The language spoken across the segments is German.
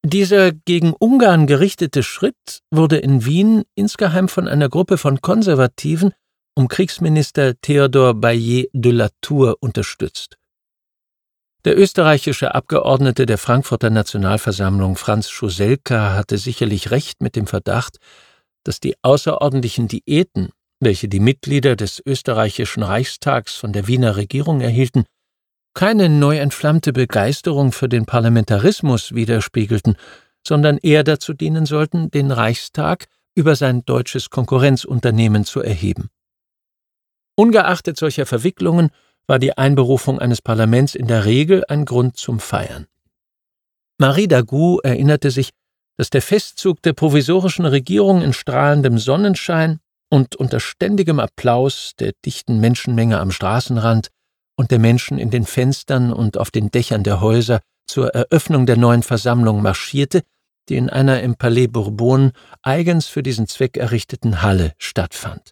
Dieser gegen Ungarn gerichtete Schritt wurde in Wien insgeheim von einer Gruppe von Konservativen um Kriegsminister Theodor Baillet de la Tour unterstützt. Der österreichische Abgeordnete der Frankfurter Nationalversammlung Franz Schuselka hatte sicherlich recht mit dem Verdacht, dass die außerordentlichen Diäten, welche die Mitglieder des österreichischen Reichstags von der Wiener Regierung erhielten, keine neu entflammte Begeisterung für den Parlamentarismus widerspiegelten, sondern eher dazu dienen sollten, den Reichstag über sein deutsches Konkurrenzunternehmen zu erheben. Ungeachtet solcher Verwicklungen war die Einberufung eines Parlaments in der Regel ein Grund zum Feiern. Marie Dagout erinnerte sich, dass der Festzug der provisorischen Regierung in strahlendem Sonnenschein und unter ständigem Applaus der dichten Menschenmenge am Straßenrand und der Menschen in den Fenstern und auf den Dächern der Häuser zur Eröffnung der neuen Versammlung marschierte, die in einer im Palais Bourbon eigens für diesen Zweck errichteten Halle stattfand.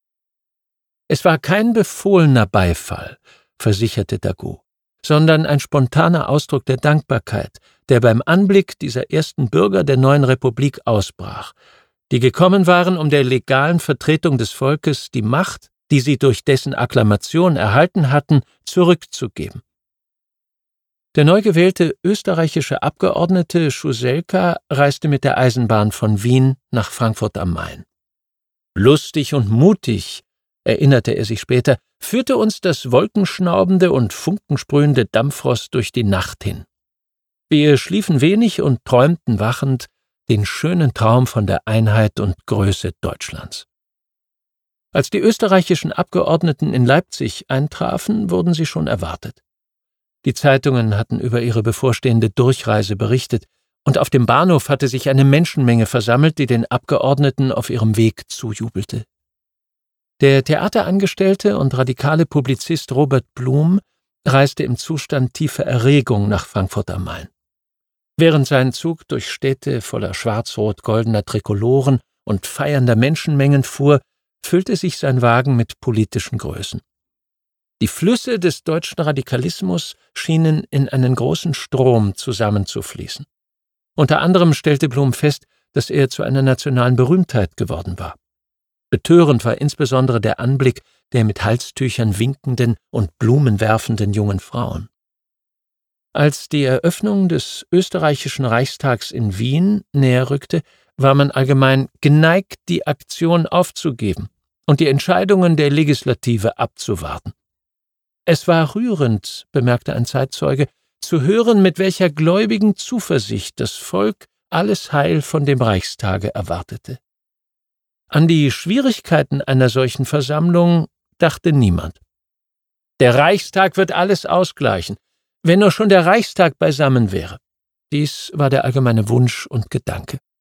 Es war kein befohlener Beifall, versicherte Dagout, sondern ein spontaner Ausdruck der Dankbarkeit, der beim Anblick dieser ersten Bürger der neuen Republik ausbrach, die gekommen waren, um der legalen Vertretung des Volkes die Macht, die sie durch dessen Akklamation erhalten hatten, zurückzugeben. Der neu gewählte österreichische Abgeordnete Schuselka reiste mit der Eisenbahn von Wien nach Frankfurt am Main. Lustig und mutig, erinnerte er sich später, führte uns das wolkenschnaubende und funkensprühende Dampfrost durch die Nacht hin. Wir schliefen wenig und träumten wachend den schönen Traum von der Einheit und Größe Deutschlands. Als die österreichischen Abgeordneten in Leipzig eintrafen, wurden sie schon erwartet. Die Zeitungen hatten über ihre bevorstehende Durchreise berichtet, und auf dem Bahnhof hatte sich eine Menschenmenge versammelt, die den Abgeordneten auf ihrem Weg zujubelte. Der Theaterangestellte und radikale Publizist Robert Blum reiste im Zustand tiefer Erregung nach Frankfurt am Main. Während sein Zug durch Städte voller schwarz-rot-goldener Trikoloren und feiernder Menschenmengen fuhr, füllte sich sein Wagen mit politischen Größen. Die Flüsse des deutschen Radikalismus schienen in einen großen Strom zusammenzufließen. Unter anderem stellte Blum fest, dass er zu einer nationalen Berühmtheit geworden war. Betörend war insbesondere der Anblick der mit Halstüchern winkenden und Blumen werfenden jungen Frauen. Als die Eröffnung des österreichischen Reichstags in Wien näher rückte, war man allgemein geneigt, die Aktion aufzugeben und die Entscheidungen der Legislative abzuwarten. Es war rührend, bemerkte ein Zeitzeuge, zu hören, mit welcher gläubigen Zuversicht das Volk alles Heil von dem Reichstage erwartete. An die Schwierigkeiten einer solchen Versammlung dachte niemand. Der Reichstag wird alles ausgleichen, wenn nur schon der Reichstag beisammen wäre. Dies war der allgemeine Wunsch und Gedanke.